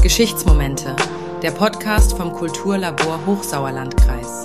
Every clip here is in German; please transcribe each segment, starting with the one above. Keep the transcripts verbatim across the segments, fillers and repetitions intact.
Geschichtsmomente, der Podcast vom Kulturlabor Hochsauerlandkreis.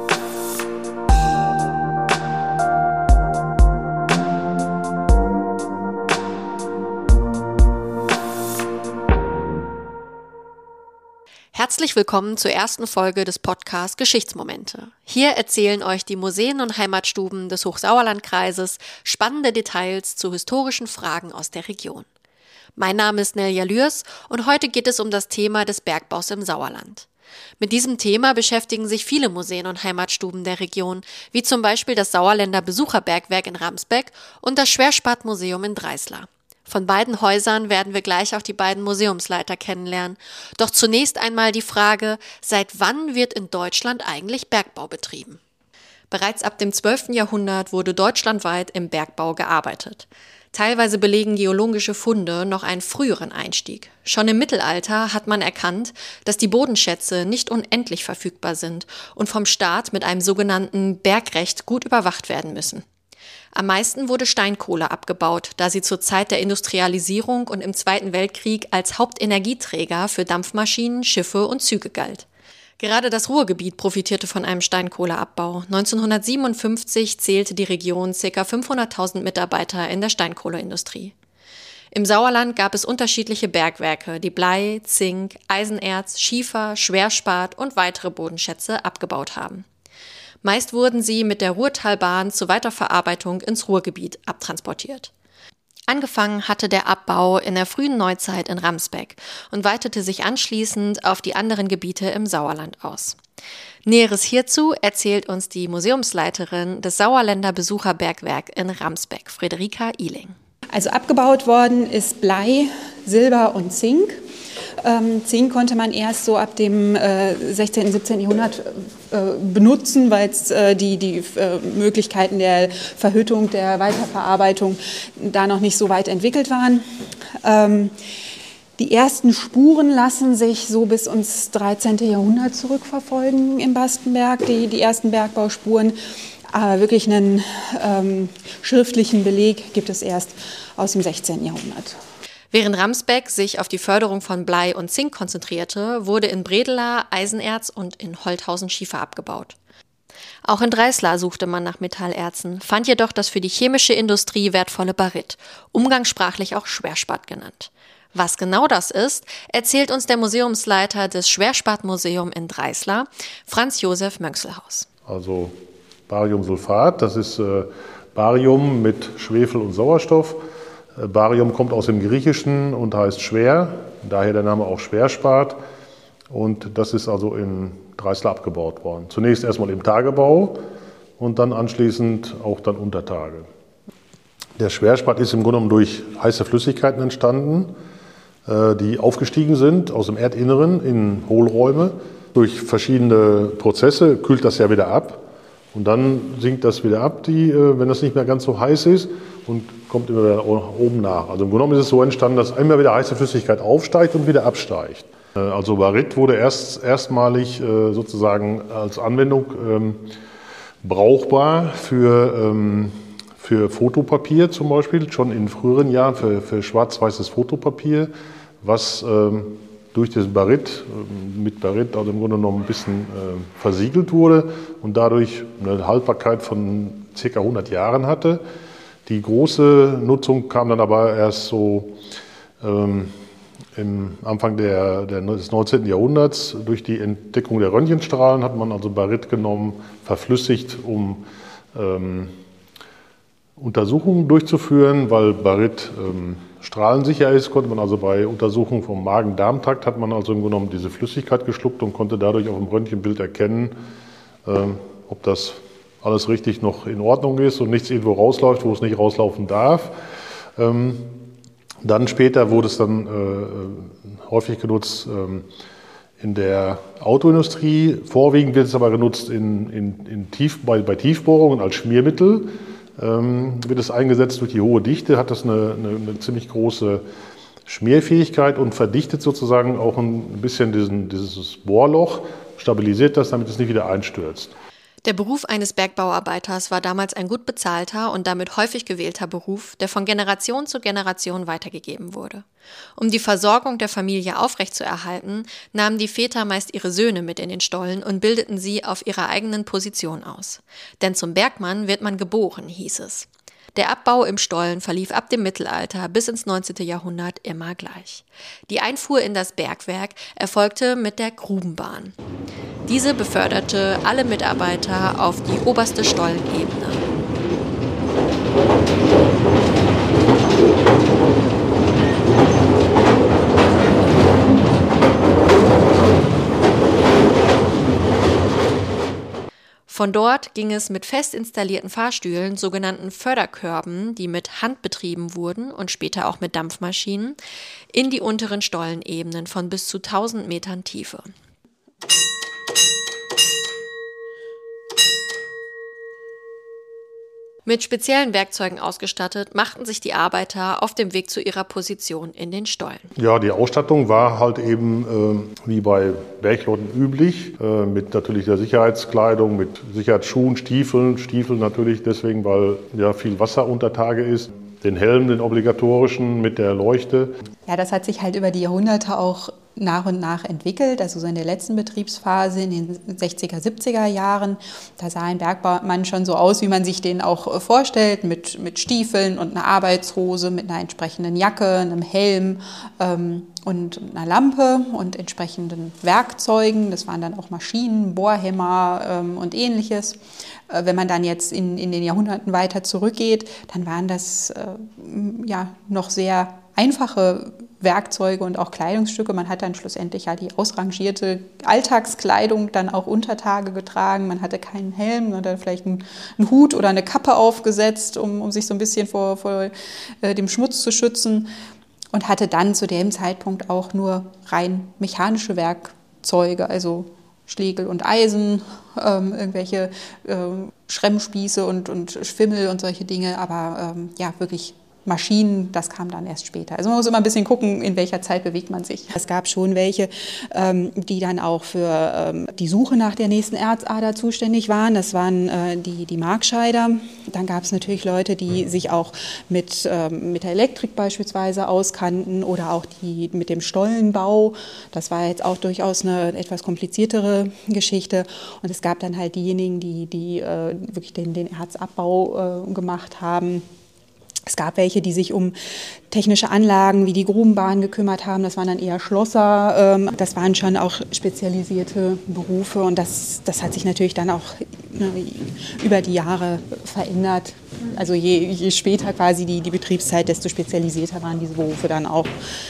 Herzlich willkommen zur ersten Folge des Podcasts Geschichtsmomente. Hier erzählen euch die Museen und Heimatstuben des Hochsauerlandkreises spannende Details zu historischen Fragen aus der Region. Mein Name ist Nelja Lührs und heute geht es um das Thema des Bergbaus im Sauerland. Mit diesem Thema beschäftigen sich viele Museen und Heimatstuben der Region, wie zum Beispiel das Sauerländer Besucherbergwerk in Ramsbeck und das Schwerspatmuseum in Dreislar. Von beiden Häusern werden wir gleich auch die beiden Museumsleiter kennenlernen. Doch zunächst einmal die Frage, seit wann wird in Deutschland eigentlich Bergbau betrieben? Bereits ab dem zwölften Jahrhundert wurde deutschlandweit im Bergbau gearbeitet. Teilweise belegen geologische Funde noch einen früheren Einstieg. Schon im Mittelalter hat man erkannt, dass die Bodenschätze nicht unendlich verfügbar sind und vom Staat mit einem sogenannten Bergrecht gut überwacht werden müssen. Am meisten wurde Steinkohle abgebaut, da sie zur Zeit der Industrialisierung und im Zweiten Weltkrieg als Hauptenergieträger für Dampfmaschinen, Schiffe und Züge galt. Gerade das Ruhrgebiet profitierte von einem Steinkohleabbau. neunzehnhundertsiebenundfünfzig zählte die Region ca. fünfhunderttausend Mitarbeiter in der Steinkohleindustrie. Im Sauerland gab es unterschiedliche Bergwerke, die Blei, Zink, Eisenerz, Schiefer, Schwerspat und weitere Bodenschätze abgebaut haben. Meist wurden sie mit der Ruhrtalbahn zur Weiterverarbeitung ins Ruhrgebiet abtransportiert. Angefangen hatte der Abbau in der frühen Neuzeit in Ramsbeck und weitete sich anschließend auf die anderen Gebiete im Sauerland aus. Näheres hierzu erzählt uns die Museumsleiterin des Sauerländer Besucherbergwerk in Ramsbeck, Friederika Ihling. Also abgebaut worden ist Blei, Silber und Zink. Ähm, Zink konnte man erst so ab dem äh, sechzehnten, siebzehnten Jahrhundert äh, benutzen, weil äh, die, die äh, Möglichkeiten der Verhüttung, der Weiterverarbeitung da noch nicht so weit entwickelt waren. Ähm, die ersten Spuren lassen sich so bis ins dreizehnten Jahrhundert zurückverfolgen im Bastenberg, die, die ersten Bergbauspuren. Aber wirklich einen ähm, schriftlichen Beleg gibt es erst aus dem sechzehnten Jahrhundert. Während Ramsbeck sich auf die Förderung von Blei und Zink konzentrierte, wurde in Bredela Eisenerz und in Holthausen Schiefer abgebaut. Auch in Dreislar suchte man nach Metallerzen, fand jedoch das für die chemische Industrie wertvolle Barit, umgangssprachlich auch Schwerspat genannt. Was genau das ist, erzählt uns der Museumsleiter des Schwerspatmuseums in Dreislar, Franz Josef Mönxelhaus. Also Bariumsulfat, das ist äh, Barium mit Schwefel und Sauerstoff. Barium kommt aus dem Griechischen und heißt schwer, daher der Name auch Schwerspat. Und das ist also in Dreislar abgebaut worden. Zunächst erstmal im Tagebau und dann anschließend auch dann unter Tage. Der Schwerspat ist im Grunde genommen durch heiße Flüssigkeiten entstanden, die aufgestiegen sind aus dem Erdinneren in Hohlräume. Durch verschiedene Prozesse kühlt das ja wieder ab. Und dann sinkt das wieder ab, die, wenn das nicht mehr ganz so heiß ist, und kommt immer wieder oben nach. Also im Grunde genommen ist es so entstanden, dass immer wieder heiße Flüssigkeit aufsteigt und wieder absteigt. Also Barit wurde erst erstmalig sozusagen als Anwendung ähm, brauchbar für, ähm, für Fotopapier zum Beispiel, schon in früheren Jahren für, für schwarz-weißes Fotopapier, was ähm, durch das Barit, mit Barit also im Grunde genommen ein bisschen äh, versiegelt wurde und dadurch eine Haltbarkeit von ca. hundert Jahren hatte. Die große Nutzung kam dann aber erst so ähm, im Anfang der, der, des neunzehnten Jahrhunderts. Durch die Entdeckung der Röntgenstrahlen hat man also Barit genommen, verflüssigt, um ähm, Untersuchungen durchzuführen, weil Barit ähm, strahlensicher ist, konnte man also bei Untersuchungen vom Magen-Darm-Trakt hat man also im Grunde genommen diese Flüssigkeit geschluckt und konnte dadurch auf dem Röntgenbild erkennen, ähm, ob das alles richtig noch in Ordnung ist und nichts irgendwo rausläuft, wo es nicht rauslaufen darf. Ähm, dann später wurde es dann äh, häufig genutzt ähm, in der Autoindustrie. Vorwiegend wird es aber genutzt in, in, in Tief, bei, bei Tiefbohrungen als Schmiermittel. Ähm, wird es eingesetzt durch die hohe Dichte, hat das eine, eine, eine ziemlich große Schmierfähigkeit und verdichtet sozusagen auch ein bisschen diesen, dieses Bohrloch, stabilisiert das, damit es nicht wieder einstürzt. Der Beruf eines Bergbauarbeiters war damals ein gut bezahlter und damit häufig gewählter Beruf, der von Generation zu Generation weitergegeben wurde. Um die Versorgung der Familie aufrechtzuerhalten, nahmen die Väter meist ihre Söhne mit in den Stollen und bildeten sie auf ihrer eigenen Position aus. Denn zum Bergmann wird man geboren, hieß es. Der Abbau im Stollen verlief ab dem Mittelalter bis ins neunzehnte Jahrhundert immer gleich. Die Einfuhr in das Bergwerk erfolgte mit der Grubenbahn. Diese beförderte alle Mitarbeiter auf die oberste Stollenebene. Von dort ging es mit fest installierten Fahrstühlen, sogenannten Förderkörben, die mit Hand betrieben wurden und später auch mit Dampfmaschinen, in die unteren Stollenebenen von bis zu tausend Metern Tiefe. Mit speziellen Werkzeugen ausgestattet, machten sich die Arbeiter auf dem Weg zu ihrer Position in den Stollen. Ja, die Ausstattung war halt eben äh, wie bei Bergleuten üblich, äh, mit natürlich der Sicherheitskleidung, mit Sicherheitsschuhen, Stiefeln, Stiefeln natürlich deswegen, weil ja viel Wasser unter Tage ist. Den Helm, den obligatorischen mit der Leuchte. Ja, das hat sich halt über die Jahrhunderte auch nach und nach entwickelt. Also so in der letzten Betriebsphase in den sechziger, siebziger Jahren, da sah ein Bergmann schon so aus, wie man sich den auch vorstellt, mit, mit Stiefeln und einer Arbeitshose, mit einer entsprechenden Jacke, einem Helm ähm, und einer Lampe und entsprechenden Werkzeugen. Das waren dann auch Maschinen, Bohrhämmer ähm, und ähnliches. Äh, wenn man dann jetzt in, in den Jahrhunderten weiter zurückgeht, dann waren das äh, ja noch sehr einfache Werkzeuge und auch Kleidungsstücke. Man hat dann schlussendlich ja die ausrangierte Alltagskleidung dann auch unter Tage getragen. Man hatte keinen Helm, man hatte vielleicht einen, einen Hut oder eine Kappe aufgesetzt, um, um sich so ein bisschen vor, vor äh, dem Schmutz zu schützen und hatte dann zu dem Zeitpunkt auch nur rein mechanische Werkzeuge, also Schlegel und Eisen, ähm, irgendwelche ähm, Schremmspieße und, und Schwimmel und solche Dinge, aber ähm, ja, wirklich Maschinen, das kam dann erst später. Also man muss immer ein bisschen gucken, in welcher Zeit bewegt man sich. Es gab schon welche, ähm, die dann auch für ähm, die Suche nach der nächsten Erzader zuständig waren. Das waren äh, die, die Markscheider. Dann gab es natürlich Leute, die sich auch mit, ähm, mit der Elektrik beispielsweise auskannten oder auch die mit dem Stollenbau. Das war jetzt auch durchaus eine etwas kompliziertere Geschichte. Und es gab dann halt diejenigen, die, die äh, wirklich den, den Erzabbau äh, gemacht haben. Es gab welche, die sich um technische Anlagen wie die Grubenbahn gekümmert haben. Das waren dann eher Schlosser. Das waren schon auch spezialisierte Berufe. Und das, das hat sich natürlich dann auch über die Jahre verändert. Also je, je später quasi die, die Betriebszeit, desto spezialisierter waren diese Berufe dann auch.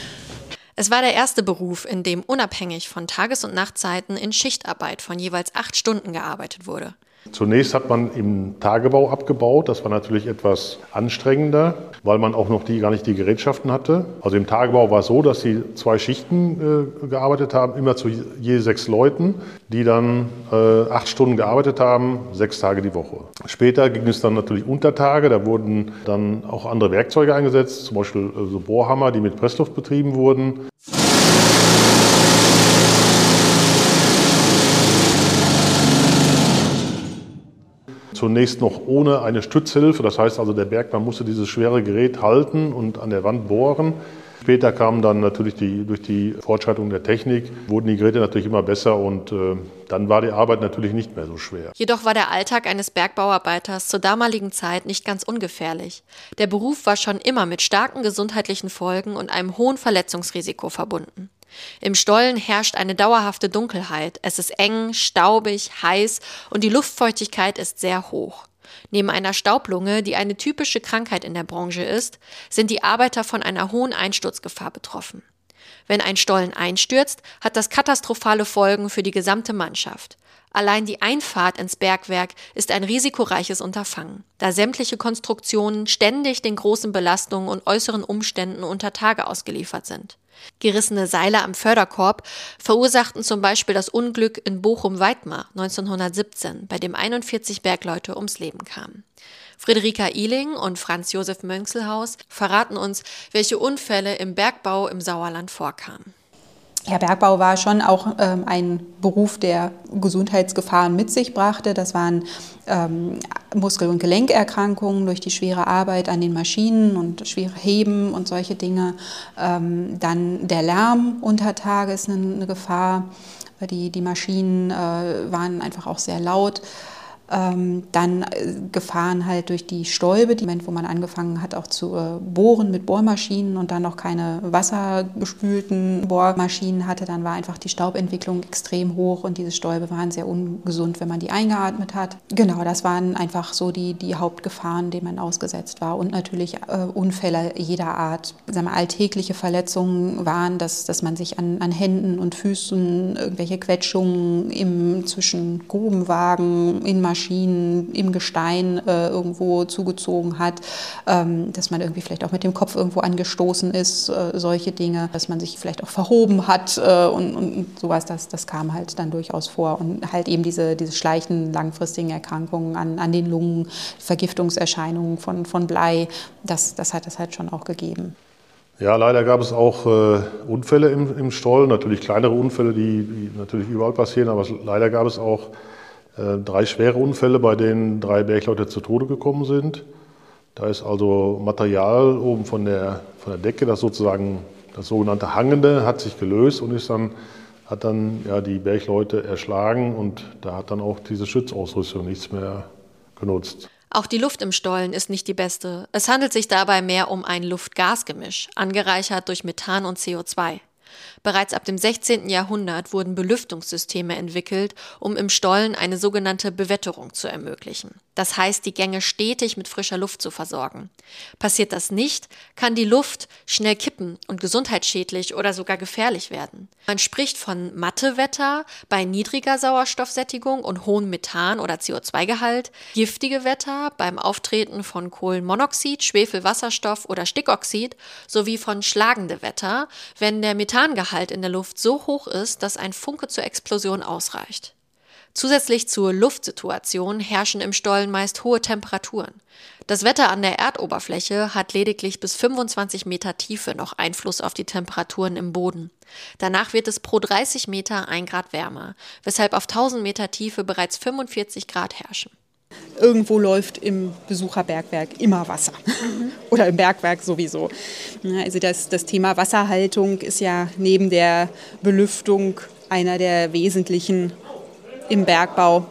Es war der erste Beruf, in dem unabhängig von Tages- und Nachtzeiten in Schichtarbeit von jeweils acht Stunden gearbeitet wurde. Zunächst hat man im Tagebau abgebaut. Das war natürlich etwas anstrengender, weil man auch noch die, gar nicht die Gerätschaften hatte. Also im Tagebau war es so, dass sie zwei Schichten äh, gearbeitet haben, immer zu je sechs Leuten, die dann äh, acht Stunden gearbeitet haben, sechs Tage die Woche. Später ging es dann natürlich unter Tage. Da wurden dann auch andere Werkzeuge eingesetzt, zum Beispiel äh, so Bohrhammer, die mit Pressluft betrieben wurden. Zunächst noch ohne eine Stützhilfe, das heißt also der Bergmann musste dieses schwere Gerät halten und an der Wand bohren. Später kamen dann natürlich die, durch die Fortschreitung der Technik, wurden die Geräte natürlich immer besser und äh, dann war die Arbeit natürlich nicht mehr so schwer. Jedoch war der Alltag eines Bergbauarbeiters zur damaligen Zeit nicht ganz ungefährlich. Der Beruf war schon immer mit starken gesundheitlichen Folgen und einem hohen Verletzungsrisiko verbunden. Im Stollen herrscht eine dauerhafte Dunkelheit. Es ist eng, staubig, heiß und die Luftfeuchtigkeit ist sehr hoch. Neben einer Staublunge, die eine typische Krankheit in der Branche ist, sind die Arbeiter von einer hohen Einsturzgefahr betroffen. Wenn ein Stollen einstürzt, hat das katastrophale Folgen für die gesamte Mannschaft. Allein die Einfahrt ins Bergwerk ist ein risikoreiches Unterfangen, da sämtliche Konstruktionen ständig den großen Belastungen und äußeren Umständen unter Tage ausgeliefert sind. Gerissene Seile am Förderkorb verursachten zum Beispiel das Unglück in Bochum-Weitmar neunzehnhundertsiebzehn, bei dem einundvierzig Bergleute ums Leben kamen. Friederika Ihling und Franz Josef Mönxelhaus verraten uns, welche Unfälle im Bergbau im Sauerland vorkamen. Ja, Bergbau war schon auch ähm, ein Beruf, der Gesundheitsgefahren mit sich brachte. Das waren ähm, Muskel- und Gelenkerkrankungen durch die schwere Arbeit an den Maschinen und schwere Heben und solche Dinge. Ähm, dann der Lärm unter Tage ist eine, eine Gefahr. Die, die Maschinen äh, waren einfach auch sehr laut. Ähm, dann äh, Gefahren halt durch die Stäube, die Moment, wo man angefangen hat auch zu äh, bohren mit Bohrmaschinen und dann noch keine wassergespülten Bohrmaschinen hatte, dann war einfach die Staubentwicklung extrem hoch und diese Stäube waren sehr ungesund, wenn man die eingeatmet hat. Genau, das waren einfach so die, die Hauptgefahren, denen man ausgesetzt war und natürlich äh, Unfälle jeder Art. Sagen wir, alltägliche Verletzungen waren, dass, dass man sich an, an Händen und Füßen irgendwelche Quetschungen im, zwischen Grubenwagen, in Maschinen, im Gestein äh, irgendwo zugezogen hat, ähm, dass man irgendwie vielleicht auch mit dem Kopf irgendwo angestoßen ist, äh, solche Dinge, dass man sich vielleicht auch verhoben hat äh, und, und sowas, das, das kam halt dann durchaus vor. Und halt eben diese, diese schleichenden, langfristigen Erkrankungen an, an den Lungen, Vergiftungserscheinungen von, von Blei, das, das hat es halt schon auch gegeben. Ja, leider gab es auch äh, Unfälle im, im Stollen, natürlich kleinere Unfälle, die, die natürlich überall passieren, aber leider gab es auch drei schwere Unfälle, bei denen drei Bergleute zu Tode gekommen sind. Da ist also Material oben von der, von der Decke, das sozusagen das sogenannte Hangende, hat sich gelöst und ist dann, hat dann ja, die Bergleute erschlagen und da hat dann auch diese Schutzausrüstung nichts mehr genutzt. Auch die Luft im Stollen ist nicht die beste. Es handelt sich dabei mehr um ein Luft-Gas-Gemisch, angereichert durch Methan und C O zwei. Bereits ab dem sechzehnten Jahrhundert wurden Belüftungssysteme entwickelt, um im Stollen eine sogenannte Bewetterung zu ermöglichen. Das heißt, die Gänge stetig mit frischer Luft zu versorgen. Passiert das nicht, kann die Luft schnell kippen und gesundheitsschädlich oder sogar gefährlich werden. Man spricht von Mattewetter bei niedriger Sauerstoffsättigung und hohem Methan- oder C O zwei Gehalt, giftige Wetter beim Auftreten von Kohlenmonoxid, Schwefelwasserstoff oder Stickoxid sowie von schlagende Wetter, wenn der Methangehalt in der Luft so hoch ist, dass ein Funke zur Explosion ausreicht. Zusätzlich zur Luftsituation herrschen im Stollen meist hohe Temperaturen. Das Wetter an der Erdoberfläche hat lediglich bis fünfundzwanzig Meter Tiefe noch Einfluss auf die Temperaturen im Boden. Danach wird es pro dreißig Meter ein Grad wärmer, weshalb auf tausend Meter Tiefe bereits fünfundvierzig Grad herrschen. Irgendwo läuft im Besucherbergwerk immer Wasser. Mhm. Oder im Bergwerk sowieso. Also das, das Thema Wasserhaltung ist ja neben der Belüftung einer der wesentlichen im Bergbau,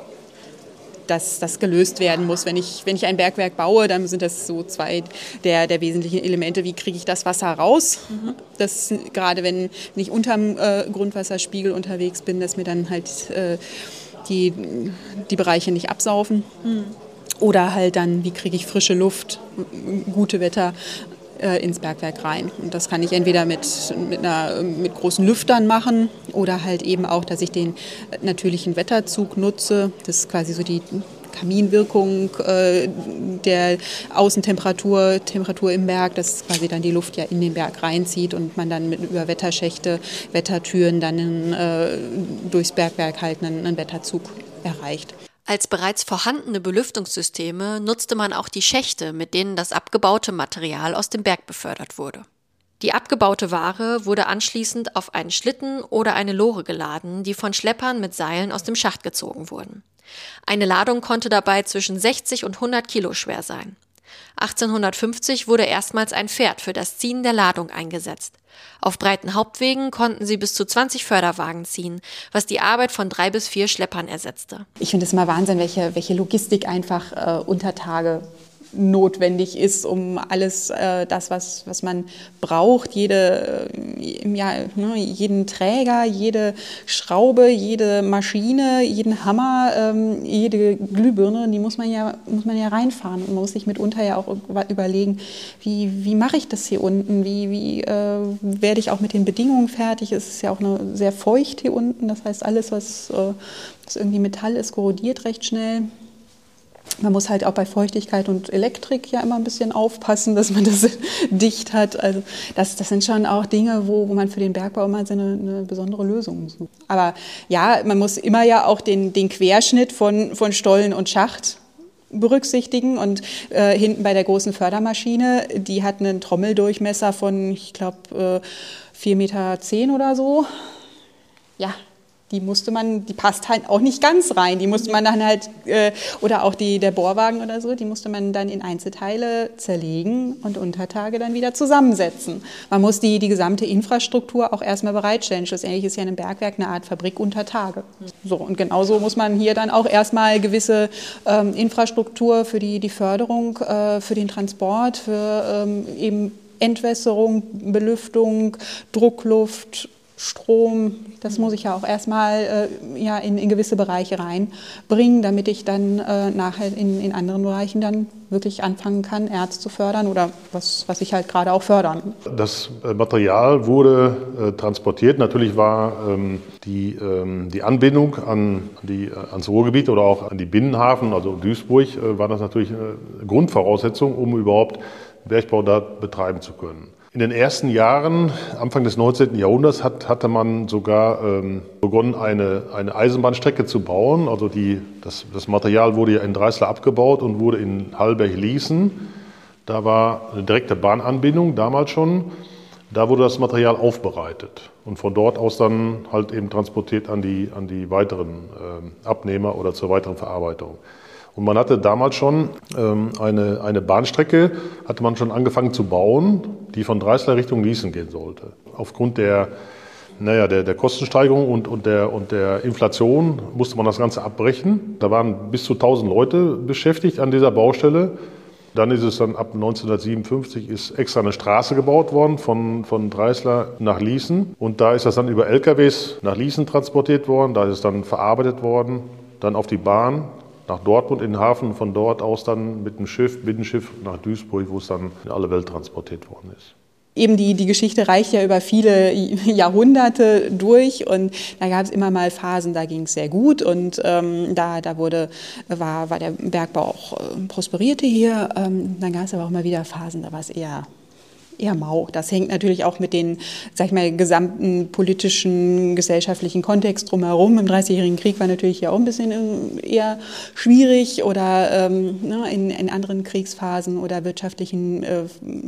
dass das gelöst werden muss. Wenn ich, wenn ich ein Bergwerk baue, dann sind das so zwei der, der wesentlichen Elemente. Wie kriege ich das Wasser raus? Mhm. Das, gerade wenn ich unterm äh, Grundwasserspiegel unterwegs bin, dass mir dann halt äh, die, die Bereiche nicht absaufen. Mhm. Oder halt dann, wie kriege ich frische Luft, gute Wetter ins Bergwerk rein. Und das kann ich entweder mit, mit, einer, mit großen Lüftern machen oder halt eben auch, dass ich den natürlichen Wetterzug nutze. Das ist quasi so die Kaminwirkung äh, der Außentemperatur, Temperatur im Berg, dass quasi dann die Luft ja in den Berg reinzieht und man dann mit, über Wetterschächte, Wettertüren dann in, äh, durchs Bergwerk halt einen, einen Wetterzug erreicht. Als bereits vorhandene Belüftungssysteme nutzte man auch die Schächte, mit denen das abgebaute Material aus dem Berg befördert wurde. Die abgebaute Ware wurde anschließend auf einen Schlitten oder eine Lore geladen, die von Schleppern mit Seilen aus dem Schacht gezogen wurden. Eine Ladung konnte dabei zwischen sechzig und hundert Kilo schwer sein. achtzehnhundertfünfzig wurde erstmals ein Pferd für das Ziehen der Ladung eingesetzt. Auf breiten Hauptwegen konnten sie bis zu zwanzig Förderwagen ziehen, was die Arbeit von drei bis vier Schleppern ersetzte. Ich finde es immer Wahnsinn, welche, welche Logistik einfach äh, unter Tage notwendig ist, um alles äh, das, was, was man braucht, jede, äh, ja, ne, jeden Träger, jede Schraube, jede Maschine, jeden Hammer, ähm, jede Glühbirne, die muss man ja, muss man ja reinfahren. Und man muss sich mitunter ja auch überlegen, wie, wie mache ich das hier unten, wie, wie äh, werde ich auch mit den Bedingungen fertig. Es ist ja auch eine, sehr feucht hier unten, das heißt, alles, was, äh, was irgendwie Metall ist, korrodiert recht schnell. Man muss halt auch bei Feuchtigkeit und Elektrik ja immer ein bisschen aufpassen, dass man das dicht hat. Also das, das sind schon auch Dinge, wo, wo man für den Bergbau immer so eine, eine besondere Lösung sucht. Aber ja, man muss immer ja auch den, den Querschnitt von, von Stollen und Schacht berücksichtigen. Und äh, hinten bei der großen Fördermaschine, die hat einen Trommeldurchmesser von, ich glaube, äh, vier Meter zehn oder so. ja, die musste man, die passt halt auch nicht ganz rein. Die musste man dann halt, äh, oder auch die, der Bohrwagen oder so, die musste man dann in Einzelteile zerlegen und Untertage dann wieder zusammensetzen. Man muss die, die gesamte Infrastruktur auch erstmal bereitstellen. Schlussendlich ist ja ein Bergwerk eine Art Fabrik unter Tage. So, und genauso muss man hier dann auch erstmal gewisse ähm, Infrastruktur für die, die Förderung, äh, für den Transport, für ähm, eben Entwässerung, Belüftung, Druckluft, Strom, das muss ich ja auch erstmal äh, ja, in, in gewisse Bereiche reinbringen, damit ich dann äh, nachher in, in anderen Bereichen dann wirklich anfangen kann, Erz zu fördern oder was, was ich halt gerade auch fördern. Das Material wurde äh, transportiert. Natürlich war ähm, die, ähm, die Anbindung an die, äh, ans Ruhrgebiet oder auch an die Binnenhafen, also Duisburg, äh, war das natürlich eine Grundvoraussetzung, um überhaupt Bergbau da betreiben zu können. In den ersten Jahren, Anfang des neunzehnten Jahrhunderts, hat, hatte man sogar ähm, begonnen, eine, eine Eisenbahnstrecke zu bauen. Also die, das, das Material wurde ja in Dreisler abgebaut und wurde in Hallberg-Ließen. Da war eine direkte Bahnanbindung, damals schon. Da wurde das Material aufbereitet und von dort aus dann halt eben transportiert an die, an die weiteren äh, Abnehmer oder zur weiteren Verarbeitung. Und man hatte damals schon ähm, eine, eine Bahnstrecke, hatte man schon angefangen zu bauen, die von Dreisler Richtung Ließen gehen sollte. Aufgrund der, naja, der, der Kostensteigerung und, und, der, und der Inflation musste man das Ganze abbrechen. Da waren bis zu tausend Leute beschäftigt an dieser Baustelle. Dann ist es dann ab neunzehnhundertsiebenundfünfzig ist extra eine Straße gebaut worden von, von Dreisler nach Ließen. Und da ist das dann über L K Ws nach Ließen transportiert worden. Da ist es dann verarbeitet worden, dann auf die Bahn nach Dortmund in den Hafen, von dort aus dann mit dem Schiff, Binnenschiff nach Duisburg, wo es dann in alle Welt transportiert worden ist. Eben die, die Geschichte reicht ja über viele Jahrhunderte durch und da gab es immer mal Phasen, da ging es sehr gut und ähm, da, da wurde, war, war der Bergbau auch äh, prosperierte hier. Ähm, dann gab es aber auch mal wieder Phasen, da war es eher eher mau. Das hängt natürlich auch mit den, sag ich mal, gesamten politischen, gesellschaftlichen Kontext drumherum. Im Dreißigjährigen Krieg war natürlich hier auch ein bisschen eher schwierig oder ähm, ne, in, in anderen Kriegsphasen oder wirtschaftlichen äh,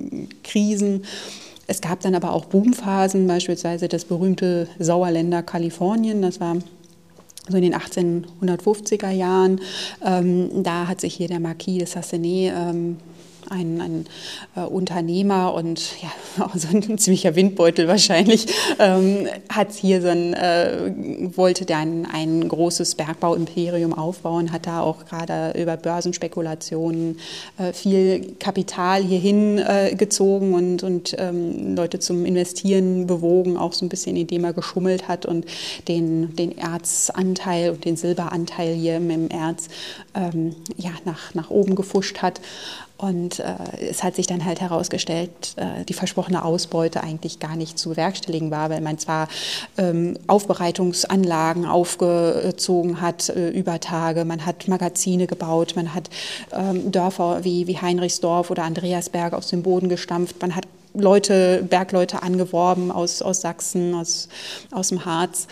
Krisen. Es gab dann aber auch Boomphasen, beispielsweise das berühmte Sauerländer Kalifornien, das war so in den achtzehnhundertfünfziger Jahren. Ähm, da hat sich hier der Marquis de Sassenet ähm, ein, ein äh, Unternehmer und ja, auch so ein ziemlicher Windbeutel wahrscheinlich, ähm, hat hier so ein, äh, wollte dann ein großes Bergbauimperium aufbauen, hat da auch gerade über Börsenspekulationen äh, viel Kapital hierhin äh, gezogen und, und ähm, Leute zum Investieren bewogen, auch so ein bisschen, indem er geschummelt hat und den, den Erzanteil und den Silberanteil hier im Erz ähm, ja, nach, nach oben gefuscht hat. Und äh, es hat sich dann halt herausgestellt, äh, die versprochene Ausbeute eigentlich gar nicht zu bewerkstelligen war, weil man zwar ähm, Aufbereitungsanlagen aufgezogen hat äh, über Tage, man hat Magazine gebaut, man hat ähm, Dörfer wie, wie Heinrichsdorf oder Andreasberg aus dem Boden gestampft, man hat Leute, Bergleute angeworben aus, aus Sachsen, aus, aus dem Harz,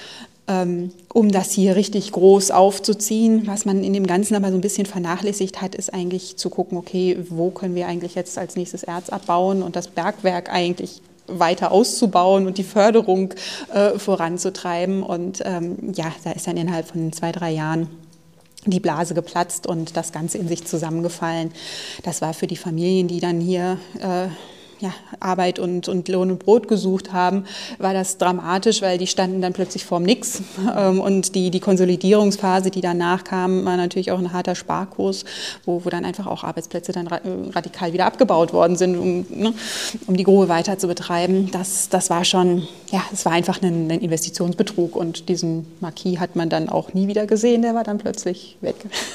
um das hier richtig groß aufzuziehen. Was man in dem Ganzen aber so ein bisschen vernachlässigt hat, ist eigentlich zu gucken, okay, wo können wir eigentlich jetzt als nächstes Erz abbauen und das Bergwerk eigentlich weiter auszubauen und die Förderung äh, voranzutreiben. Und ähm, ja, da ist dann innerhalb von zwei, drei Jahren die Blase geplatzt und das Ganze in sich zusammengefallen. Das war für die Familien, die dann hier äh, Ja, Arbeit und, und Lohn und Brot gesucht haben, war das dramatisch, weil die standen dann plötzlich vorm Nix. Und die, die Konsolidierungsphase, die danach kam, war natürlich auch ein harter Sparkurs, wo, wo dann einfach auch Arbeitsplätze dann radikal wieder abgebaut worden sind, um, ne, um die Grube weiter zu betreiben. Das, das war schon, ja, es war einfach ein, ein Investitionsbetrug und diesen Marquis hat man dann auch nie wieder gesehen, der war dann plötzlich weg.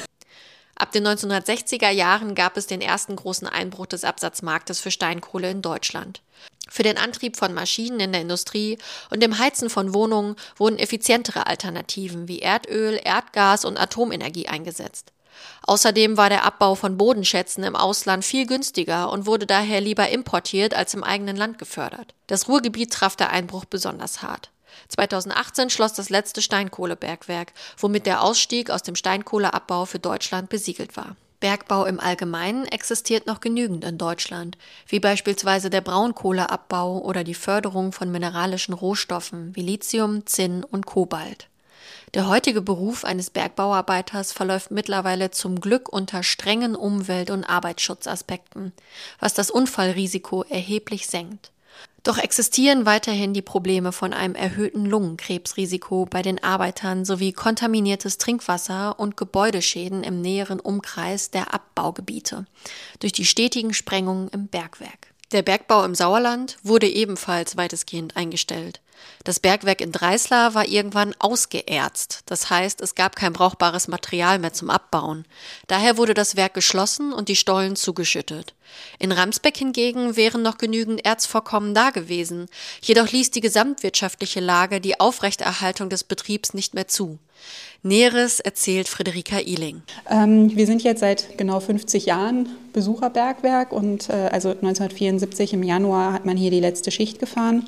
Ab den neunzehnhundertsechziger Jahren gab es den ersten großen Einbruch des Absatzmarktes für Steinkohle in Deutschland. Für den Antrieb von Maschinen in der Industrie und dem Heizen von Wohnungen wurden effizientere Alternativen wie Erdöl, Erdgas und Atomenergie eingesetzt. Außerdem war der Abbau von Bodenschätzen im Ausland viel günstiger und wurde daher lieber importiert als im eigenen Land gefördert. Das Ruhrgebiet traf der Einbruch besonders hart. zweitausendachtzehn schloss das letzte Steinkohlebergwerk, womit der Ausstieg aus dem Steinkohleabbau für Deutschland besiegelt war. Bergbau im Allgemeinen existiert noch genügend in Deutschland, wie beispielsweise der Braunkohleabbau oder die Förderung von mineralischen Rohstoffen wie Lithium, Zinn und Kobalt. Der heutige Beruf eines Bergbauarbeiters verläuft mittlerweile zum Glück unter strengen Umwelt- und Arbeitsschutzaspekten, was das Unfallrisiko erheblich senkt. Doch existieren weiterhin die Probleme von einem erhöhten Lungenkrebsrisiko bei den Arbeitern sowie kontaminiertes Trinkwasser und Gebäudeschäden im näheren Umkreis der Abbaugebiete durch die stetigen Sprengungen im Bergwerk. Der Bergbau im Sauerland wurde ebenfalls weitestgehend eingestellt. Das Bergwerk in Dreislar war irgendwann ausgeerzt, das heißt, es gab kein brauchbares Material mehr zum Abbauen. Daher wurde das Werk geschlossen und die Stollen zugeschüttet. In Ramsbeck hingegen wären noch genügend Erzvorkommen da gewesen, jedoch ließ die gesamtwirtschaftliche Lage die Aufrechterhaltung des Betriebs nicht mehr zu. Näheres erzählt Friederika Ihling. Ähm, wir sind jetzt seit genau fünfzig Jahren Besucherbergwerk und äh, also neunzehnhundertvierundsiebzig im Januar hat man hier die letzte Schicht gefahren.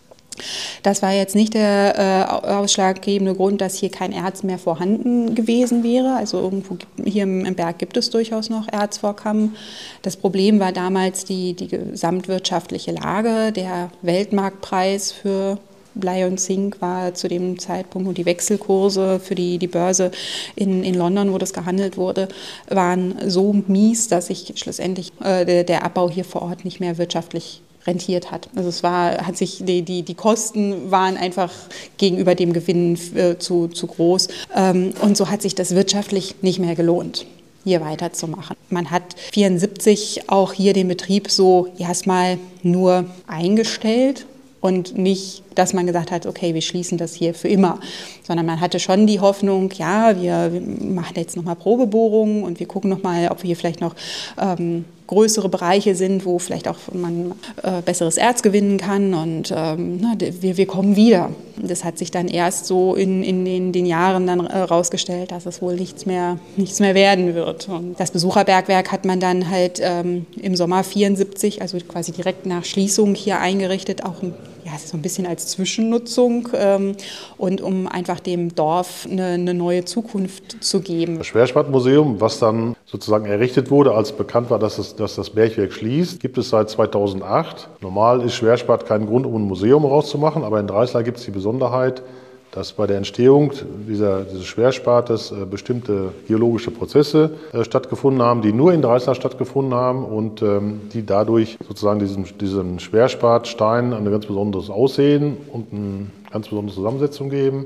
Das war jetzt nicht der äh, ausschlaggebende Grund, dass hier kein Erz mehr vorhanden gewesen wäre. Also irgendwo hier im, im Berg gibt es durchaus noch Erzvorkommen. Das Problem war damals die, die gesamtwirtschaftliche Lage. Der Weltmarktpreis für Blei und Zink war zu dem Zeitpunkt und die Wechselkurse für die, die Börse in, in London, wo das gehandelt wurde, waren so mies, dass sich schlussendlich äh, der, der Abbau hier vor Ort nicht mehr wirtschaftlich rentiert hat. Also es war, hat sich die, die, die Kosten waren einfach gegenüber dem Gewinn äh, zu, zu groß. Ähm, und so hat sich das wirtschaftlich nicht mehr gelohnt, hier weiterzumachen. Man hat vierundsiebzig auch hier den Betrieb so erstmal nur eingestellt und nicht, dass man gesagt hat, okay, wir schließen das hier für immer, sondern man hatte schon die Hoffnung, ja, wir, wir machen jetzt nochmal Probebohrungen und wir gucken nochmal, ob wir hier vielleicht noch ähm, größere Bereiche sind, wo vielleicht auch man äh, besseres Erz gewinnen kann und ähm, na, wir, wir kommen wieder. Das hat sich dann erst so in, in den, den Jahren dann herausgestellt, äh, dass es wohl nichts mehr, nichts mehr werden wird. Und das Besucherbergwerk hat man dann halt ähm, im Sommer vierundsiebzig, also quasi direkt nach Schließung hier eingerichtet, auch ja, so ein bisschen als Zwischennutzung ähm, und um einfach dem Dorf eine, eine neue Zukunft zu geben. Das Schwerspatmuseum, was dann sozusagen errichtet wurde, als bekannt war, dass es dass das Bergwerk schließt, gibt es seit zweitausendacht. Normal ist Schwerspat kein Grund, um ein Museum rauszumachen, aber in Dreislar gibt es die Besonderheit, dass bei der Entstehung dieser, dieses Schwerspates äh, bestimmte geologische Prozesse äh, stattgefunden haben, die nur in Dreislar stattgefunden haben und ähm, die dadurch sozusagen diesen, diesen Schwerspatstein ein ganz besonderes Aussehen und eine ganz besondere Zusammensetzung geben.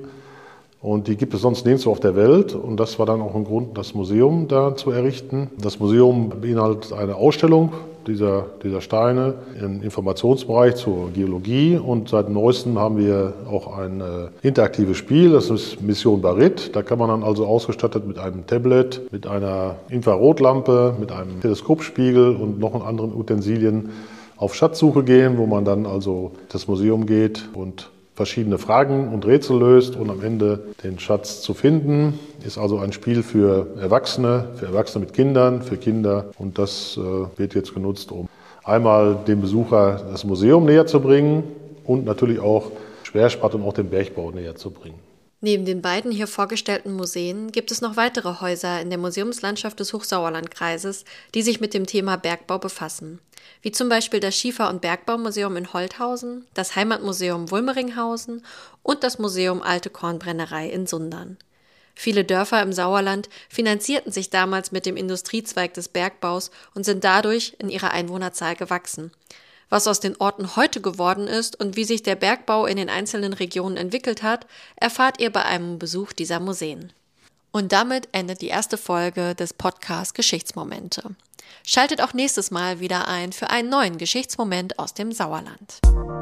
Und die gibt es sonst nirgendwo auf der Welt. Und das war dann auch ein Grund, das Museum da zu errichten. Das Museum beinhaltet eine Ausstellung dieser, dieser Steine im Informationsbereich zur Geologie. Und seit neuestem haben wir auch ein äh, interaktives Spiel, das ist Mission Barit. Da kann man dann also ausgestattet mit einem Tablet, mit einer Infrarotlampe, mit einem Teleskopspiegel und noch anderen Utensilien auf Schatzsuche gehen, wo man dann also das Museum geht und verschiedene Fragen und Rätsel löst und am Ende den Schatz zu finden. Ist also ein Spiel für Erwachsene, für Erwachsene mit Kindern, für Kinder. Und das äh, wird jetzt genutzt, um einmal dem Besucher das Museum näher zu bringen und natürlich auch Schwerspat und auch den Bergbau näher zu bringen. Neben den beiden hier vorgestellten Museen gibt es noch weitere Häuser in der Museumslandschaft des Hochsauerlandkreises, die sich mit dem Thema Bergbau befassen, wie zum Beispiel das Schiefer- und Bergbaumuseum in Holthausen, das Heimatmuseum Wulmeringhausen und das Museum Alte Kornbrennerei in Sundern. Viele Dörfer im Sauerland finanzierten sich damals mit dem Industriezweig des Bergbaus und sind dadurch in ihrer Einwohnerzahl gewachsen. Was aus den Orten heute geworden ist und wie sich der Bergbau in den einzelnen Regionen entwickelt hat, erfahrt ihr bei einem Besuch dieser Museen. Und damit endet die erste Folge des Podcasts Geschichtsmomente. Schaltet auch nächstes Mal wieder ein für einen neuen Geschichtsmoment aus dem Sauerland.